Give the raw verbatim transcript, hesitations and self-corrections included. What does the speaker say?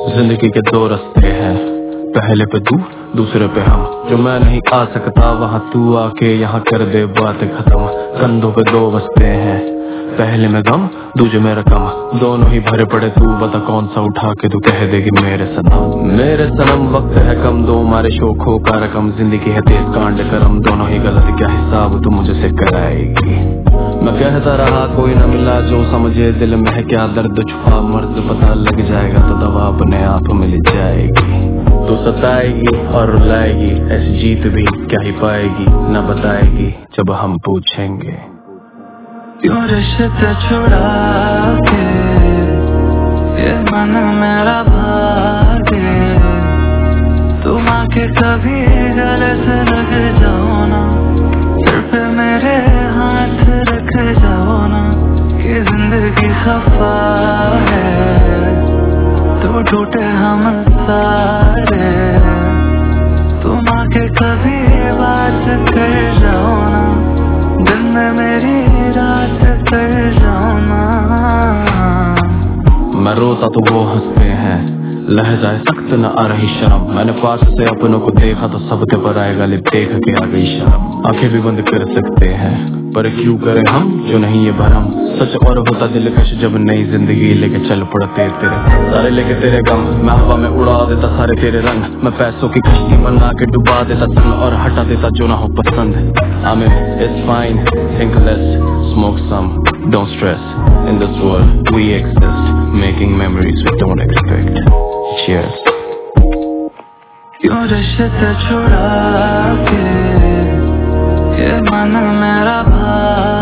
जिंदगी के दो रास्ते हैं, पहले पे तू दूसरे पे हम। जो मैं नहीं आ सकता वहाँ तू आके यहाँ कर दे बात खत्म। कंधों पे दो बस्ते हैं, पहले में गम दूजे में रकम। दोनों ही भरे पड़े, तू बता कौन सा उठा के तू कह देगी मेरे सनम। मेरे सनम वक्त है कम, दो हमारे शोखों का रकम। जिंदगी है तेज कांड करम, दोनों ही गलत, क्या हिसाब तू मुझे से कराएगी। मैं कहता रहा कोई न मिला जो समझे, दिल में है क्या दर्द छुपा। मर्द पता लग जाएगा तो दवा अपने आप मिल जाएगी। तू सताएगी और रुलाएगी, ऐसी जीत भी क्या ही पाएगी। न बताएगी जब हम पूछेंगे। क्यों रिश्ते छुड़ा के ये मन मेरा भागे। तुम आके कभी गले से लग जाओ ना, सिर पे मेरे हाथ रख जाओ ना। कि जिंदगी खफा है तो टूटे हम सारे। तुम आके कभी बात कर जाओ ना, दिल में मेरी रात कर जाओ ना। मैं रोता तो वो हंसते हैं, लहजा सख्त न आ रही शर्म। मैंने पास से अपनों को देखा तो सब ते पर आएगा, ले देख के आ गई शर्म। आंखें भी बंद कर सकते हैं पर क्यों करें हम जो नहीं ये भरम। सच और होता दिलकश जब नई जिंदगी लेके चल पड़ते तेरे सारे लेके तेरे गम। मैं हवा में उड़ा देता सारे तेरे रंग, मैं पैसों की कश्ती बना के डुबा देता संग और हटा देता जो ना हो पसंद। I mean, it's fine, think less, smoke some, don't stress. In this world we exist, making memories we don't expect. Cheers. क्यों रिश्ते छुड़ा के ये मन मेरा भाग